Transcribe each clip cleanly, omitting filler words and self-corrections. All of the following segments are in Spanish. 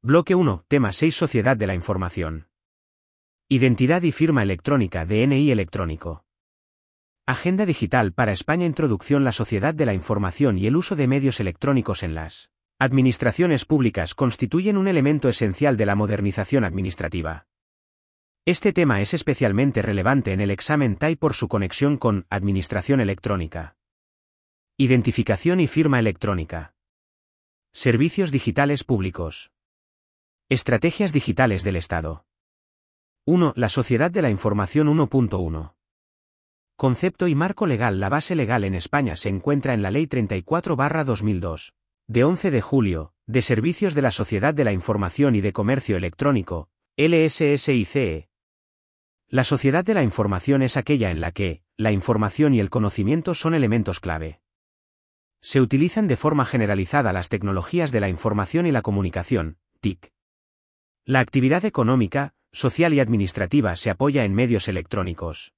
Bloque 1, tema 6, Sociedad de la Información. Identidad y firma electrónica, DNI electrónico. Agenda digital para España. Introducción. La sociedad de la información y el uso de medios electrónicos en las administraciones públicas constituyen un elemento esencial de la modernización administrativa. Este tema es especialmente relevante en el examen TAI por su conexión con administración electrónica. Identificación y firma electrónica. Servicios digitales públicos. Estrategias digitales del Estado. 1. La sociedad de la información. 1.1. Concepto y marco legal. La base legal en España se encuentra en la Ley 34/2002, de 11 de julio, de Servicios de la Sociedad de la Información y de Comercio Electrónico, LSSICE. La sociedad de la información es aquella en la que la información y el conocimiento son elementos clave. Se utilizan de forma generalizada las tecnologías de la información y la comunicación, TIC. La actividad económica, social y administrativa se apoya en medios electrónicos.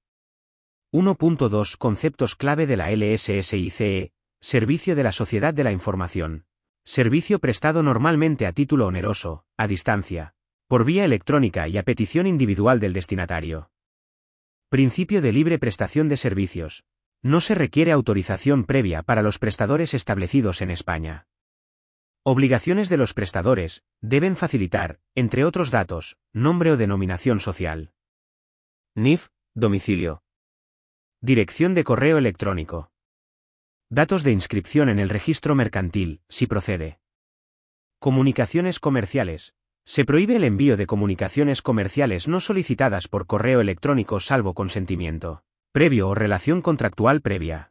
1.2 Conceptos clave de la LSSICE. Servicio de la Sociedad de la Información. Servicio prestado normalmente a título oneroso, a distancia, por vía electrónica y a petición individual del destinatario. Principio de libre prestación de servicios. No se requiere autorización previa para los prestadores establecidos en España. Obligaciones de los prestadores: deben facilitar, entre otros datos, nombre o denominación social. NIF, domicilio. Dirección de correo electrónico. Datos de inscripción en el registro mercantil, si procede. Comunicaciones comerciales. Se prohíbe el envío de comunicaciones comerciales no solicitadas por correo electrónico salvo consentimiento previo o relación contractual previa.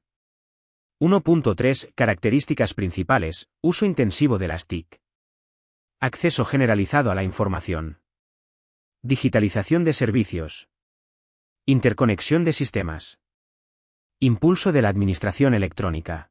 1.3 Características principales. Uso intensivo de las TIC. Acceso generalizado a la información. Digitalización de servicios. Interconexión de sistemas. Impulso de la administración electrónica.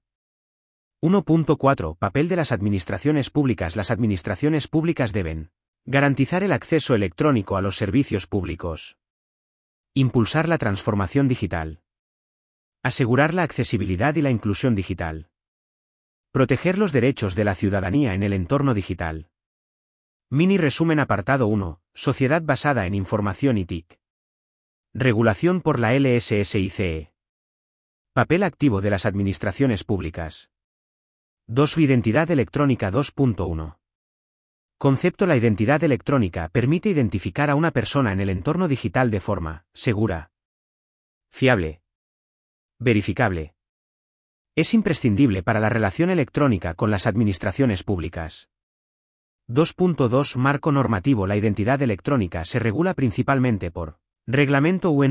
1.4 Papel de las administraciones públicas. Las administraciones públicas deben garantizar el acceso electrónico a los servicios públicos. Impulsar la transformación digital. Asegurar la accesibilidad y la inclusión digital. Proteger los derechos de la ciudadanía en el entorno digital. Mini resumen. Apartado 1. Sociedad basada en información y TIC. Regulación por la LSSICE. Papel activo de las administraciones públicas. 2. Su identidad electrónica. 2.1. Concepto. La identidad electrónica permite identificar a una persona en el entorno digital de forma segura, fiable, verificable. Es imprescindible para la relación electrónica con las administraciones públicas. 2.2 Marco normativo. La identidad electrónica se regula principalmente por Reglamento UE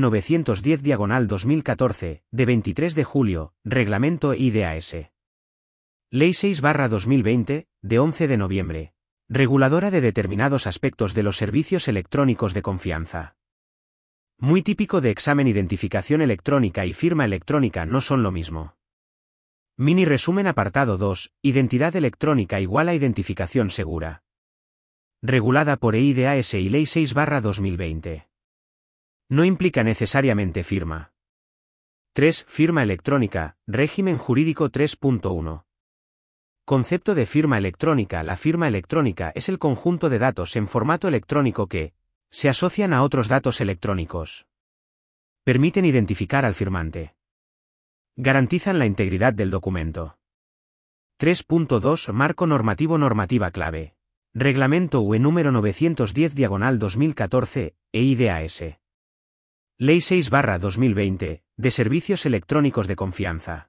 910/2014, de 23 de julio, Reglamento IDAS. Ley 6/2020, de 11 de noviembre. Reguladora de determinados aspectos de los servicios electrónicos de confianza. Muy típico de examen. Identificación electrónica y firma electrónica no son lo mismo. Mini resumen. Apartado 2. Identidad electrónica igual a identificación segura. Regulada por EIDAS y Ley 6/2020. No implica necesariamente firma. 3. Firma electrónica, régimen jurídico. 3.1. Concepto de firma electrónica. La firma electrónica es el conjunto de datos en formato electrónico que se asocian a otros datos electrónicos. Permiten identificar al firmante. Garantizan la integridad del documento. 3.2 Marco normativo. Normativa clave. Reglamento UE número 910/2014, EIDAS. Ley 6/2020, de Servicios Electrónicos de Confianza.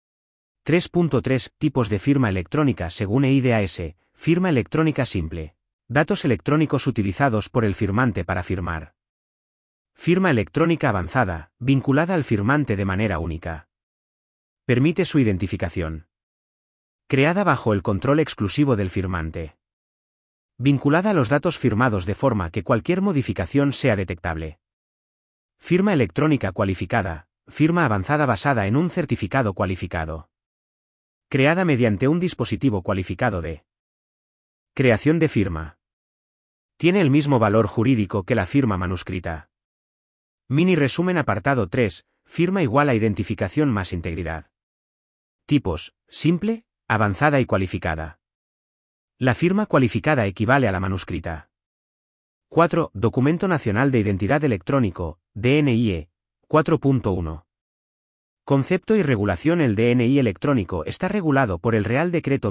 3.3 Tipos de firma electrónica según EIDAS. Firma electrónica simple. Datos electrónicos utilizados por el firmante para firmar. Firma electrónica avanzada, vinculada al firmante de manera única. Permite su identificación. Creada bajo el control exclusivo del firmante. Vinculada a los datos firmados de forma que cualquier modificación sea detectable. Firma electrónica cualificada, firma avanzada basada en un certificado cualificado. Creada mediante un dispositivo cualificado de creación de firma. Tiene el mismo valor jurídico que la firma manuscrita. Mini resumen. Apartado 3. Firma igual a identificación más integridad. Tipos: simple, avanzada y cualificada. La firma cualificada equivale a la manuscrita. 4. Documento Nacional de Identidad Electrónico, DNIE, 4.1. Concepto y regulación. El DNI electrónico está regulado por el Real Decreto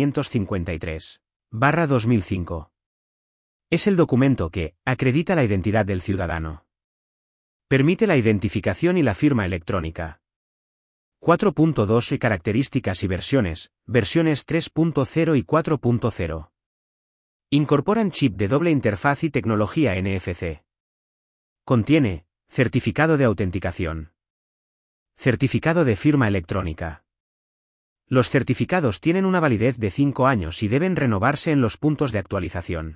1553/2005. Es el documento que acredita la identidad del ciudadano. Permite la identificación y la firma electrónica. 4.2 y características y versiones, versiones 3.0 y 4.0. Incorporan chip de doble interfaz y tecnología NFC. Contiene certificado de autenticación. Certificado de firma electrónica. Los certificados tienen una validez de 5 años y deben renovarse en los puntos de actualización.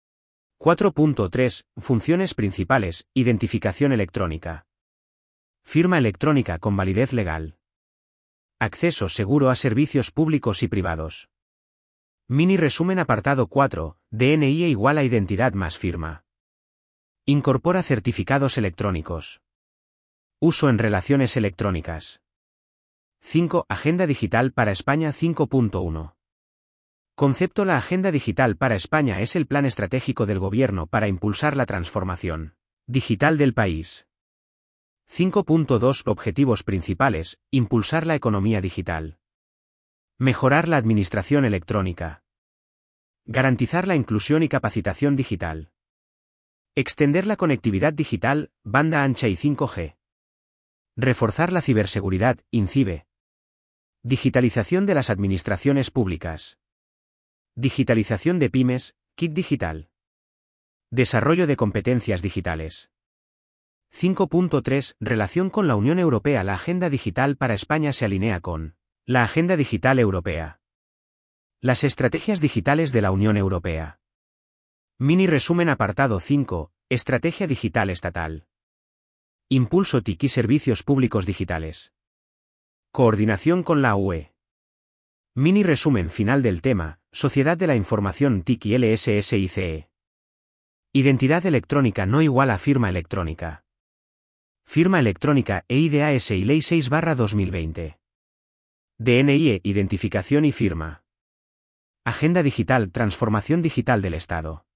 4.3 Funciones principales, identificación electrónica. Firma electrónica con validez legal. Acceso seguro a servicios públicos y privados. Mini resumen. Apartado 4, DNI igual a identidad más firma. Incorpora certificados electrónicos. Uso en relaciones electrónicas. 5. Agenda Digital para España 5.1. Concepto. La Agenda Digital para España es el plan estratégico del Gobierno para impulsar la transformación digital del país. 5.2 Objetivos principales: impulsar la economía digital. Mejorar la administración electrónica. Garantizar la inclusión y capacitación digital. Extender la conectividad digital, banda ancha y 5G. Reforzar la ciberseguridad, INCIBE. Digitalización de las administraciones públicas. Digitalización de pymes, Kit Digital. Desarrollo de competencias digitales. 5.3 Relación con la Unión Europea. La Agenda Digital para España se alinea con la Agenda Digital Europea. Las estrategias digitales de la Unión Europea. Mini resumen. Apartado 5 Estrategia Digital Estatal. Impulso TIC y servicios públicos digitales. Coordinación con la UE. Mini resumen final del tema: Sociedad de la Información TIC y LSSICE. Identidad electrónica no igual a firma electrónica. Firma electrónica EIDAS y Ley 6/2020. DNI, identificación y firma. Agenda Digital, transformación digital del Estado.